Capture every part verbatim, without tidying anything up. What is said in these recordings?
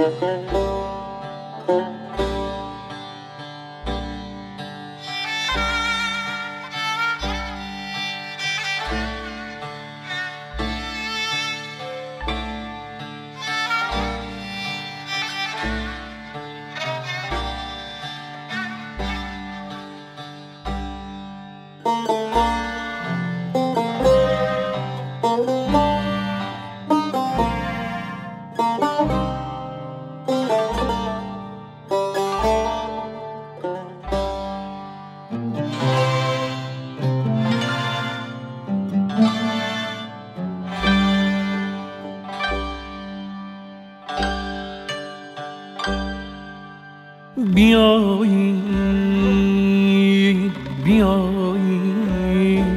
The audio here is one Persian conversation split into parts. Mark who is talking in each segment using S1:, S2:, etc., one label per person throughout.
S1: بیایید بیایید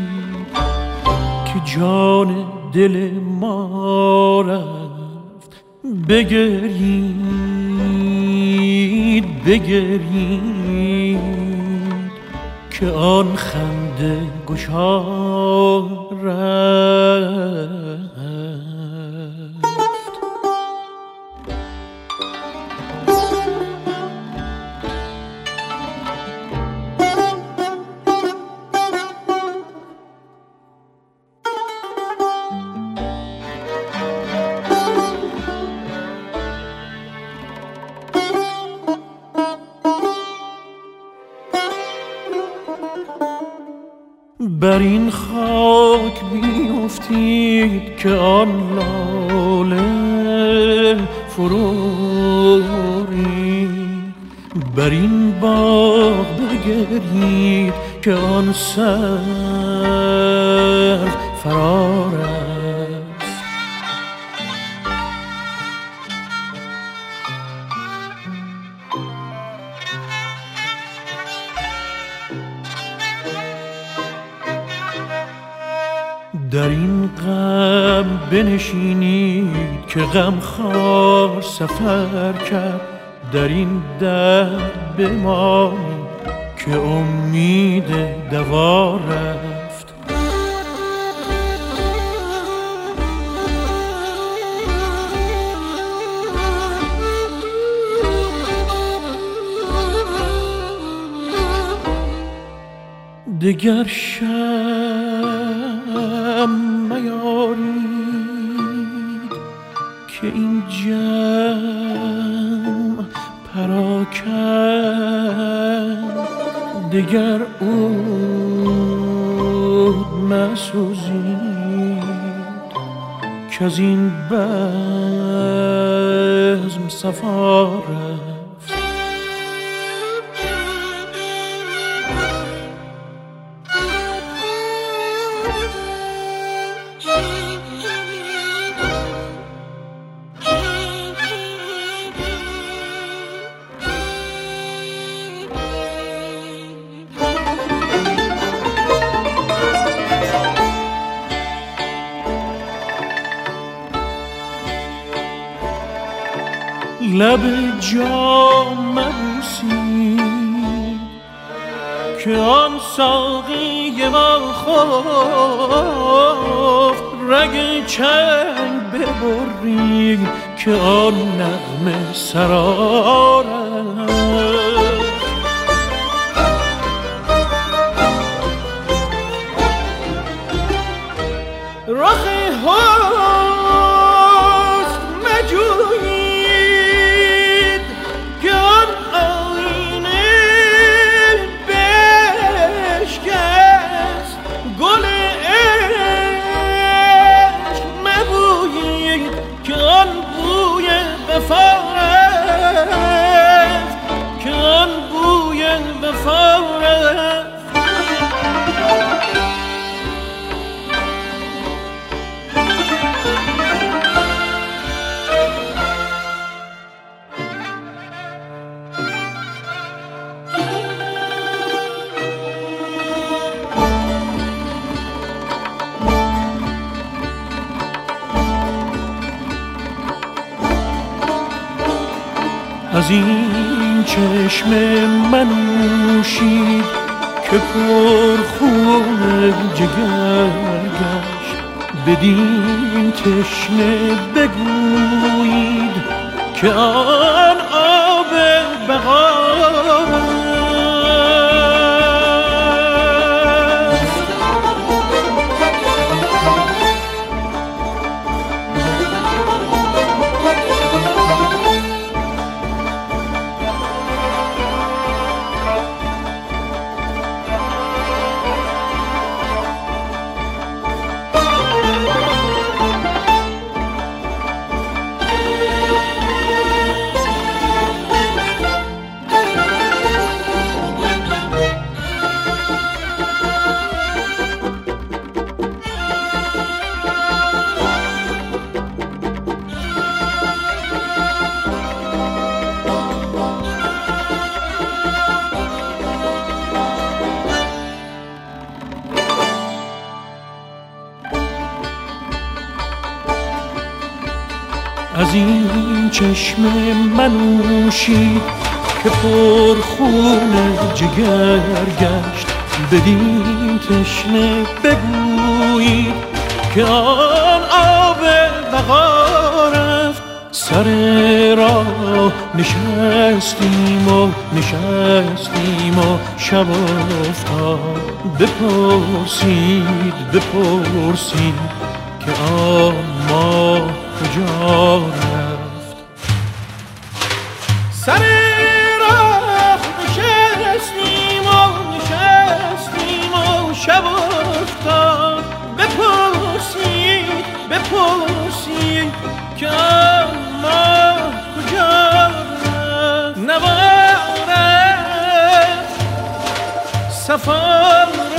S1: که جان دل ما رفت، بگرید بگرید که آن خنده گشا رفت. بر این خاک بیفتید که آن لاله فروری، بر این باغ بگرید که آن سر فرار است. در این غم بنشینید که غم خوار سفر کرد، در این درد بمانید که امید دوا رفت. دگر شم میارید که این جمع پراکن، دگر عود مسوزید که از این بزم صفا رفت. لب جام مبوسید که آن ساقی ما خفت، رگ چنگ ببرید که آن نغمه سرار است. رخ حسن مجویید که آن آینه بشکست، گل عشق مبویید که آن بوی وفا رفت، که آن بوی وفا رفت. از این چشم منوشید که پر خون جگر گشت، بدین تشنه بگویید که آن آب بقا از این چشم منوشید که پر خون جگر گشت، بدین تشنه بگویید که آن آب بقا رفت. سر راه نشستیم و نشستیم و شب افتاد، بپرسید بپرسید که آن ما کجا رفت. سر راه نشستیم و نشستیم و شب افتاد، بپرسید بپرسید که ما کجا رفت. نبارد سفر